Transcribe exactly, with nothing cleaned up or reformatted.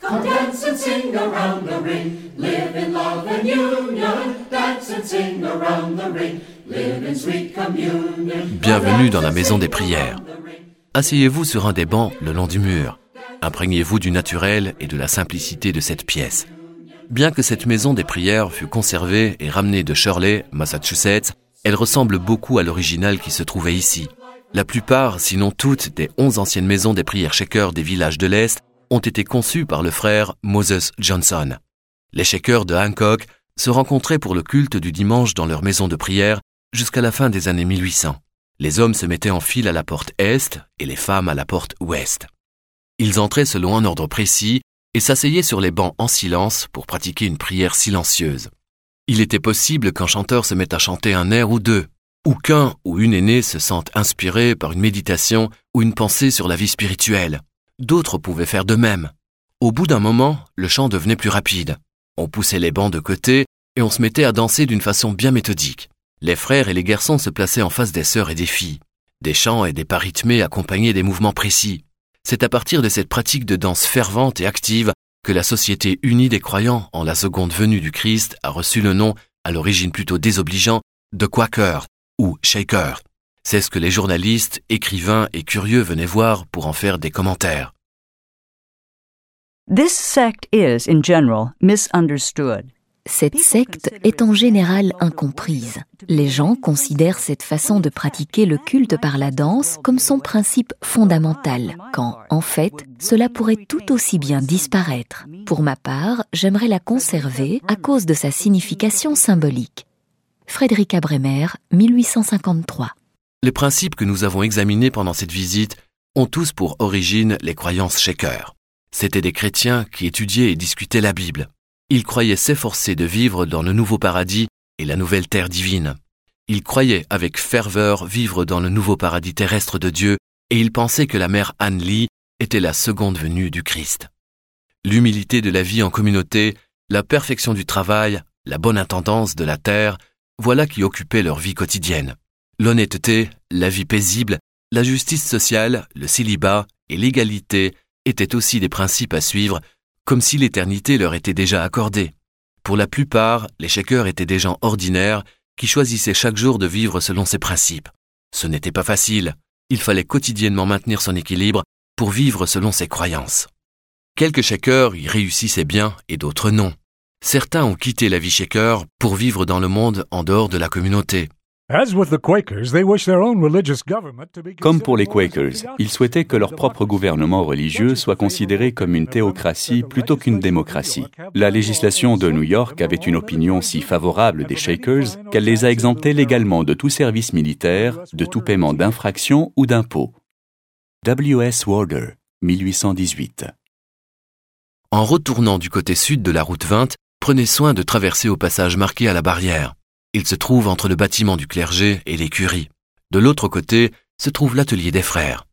Come dance and sing around the ring, live in love and union. Dance and sing around the ring, live in sweet communion. Bienvenue dans la maison des prières. Asseyez-vous sur un des bancs le long du mur. Imprégnez-vous du naturel et de la simplicité de cette pièce. Bien que cette maison des prières fût conservée et ramenée de Shirley, Massachusetts, elle ressemble beaucoup à l'original qui se trouvait ici. La plupart, sinon toutes, des onze anciennes maisons des prières Shakers des villages de l'Est ont été conçues par le frère Moses Johnson. Les Shakers de Hancock se rencontraient pour le culte du dimanche dans leur maison de prière jusqu'à la fin des années mille huit cents. Les hommes se mettaient en file à la porte Est et les femmes à la porte Ouest. Ils entraient selon un ordre précis et s'asseyaient sur les bancs en silence pour pratiquer une prière silencieuse. Il était possible qu'un chanteur se mette à chanter un air ou deux, ou qu'un ou une aînée se sente inspiré par une méditation ou une pensée sur la vie spirituelle. D'autres pouvaient faire de même. Au bout d'un moment, le chant devenait plus rapide. On poussait les bancs de côté et on se mettait à danser d'une façon bien méthodique. Les frères et les garçons se plaçaient en face des sœurs et des filles. Des chants et des pas rythmés accompagnaient des mouvements précis. C'est à partir de cette pratique de danse fervente et active que la Société unie des croyants en la seconde venue du Christ a reçu le nom, à l'origine plutôt désobligeant, de Quaker ou Shaker. C'est ce que les journalistes, écrivains et curieux venaient voir pour en faire des commentaires. This sect is, in general, misunderstood. Cette secte est en général incomprise. Les gens considèrent cette façon de pratiquer le culte par la danse comme son principe fondamental, quand, en fait, cela pourrait tout aussi bien disparaître. Pour ma part, j'aimerais la conserver à cause de sa signification symbolique. Frederica Bremer, mille huit cent cinquante-trois. Les principes que nous avons examinés pendant cette visite ont tous pour origine les croyances Shakers. C'étaient des chrétiens qui étudiaient et discutaient la Bible. Ils croyaient s'efforcer de vivre dans le nouveau paradis et la nouvelle terre divine. Ils croyaient avec ferveur vivre dans le nouveau paradis terrestre de Dieu et ils pensaient que la mère Anne Lee était la seconde venue du Christ. L'humilité de la vie en communauté, la perfection du travail, la bonne intendance de la terre, voilà qui occupait leur vie quotidienne. L'honnêteté, la vie paisible, la justice sociale, le célibat et l'égalité étaient aussi des principes à suivre, comme si l'éternité leur était déjà accordée. Pour la plupart, les Shakers étaient des gens ordinaires qui choisissaient chaque jour de vivre selon ces principes. Ce n'était pas facile. Il fallait quotidiennement maintenir son équilibre pour vivre selon ses croyances. Quelques Shakers y réussissaient bien et d'autres non. Certains ont quitté la vie Shaker pour vivre dans le monde en dehors de la communauté. Comme pour les Quakers, ils souhaitaient que leur propre gouvernement religieux soit considéré comme une théocratie plutôt qu'une démocratie. La législation de New York avait une opinion si favorable des Shakers qu'elle les a exemptés légalement de tout service militaire, de tout paiement d'infraction ou d'impôts. W S Warder, mille huit cent dix-huit. En retournant du côté sud de la route vingt, prenez soin de traverser au passage marqué à la barrière. Il se trouve entre le bâtiment du clergé et l'écurie. De l'autre côté se trouve l'atelier des frères.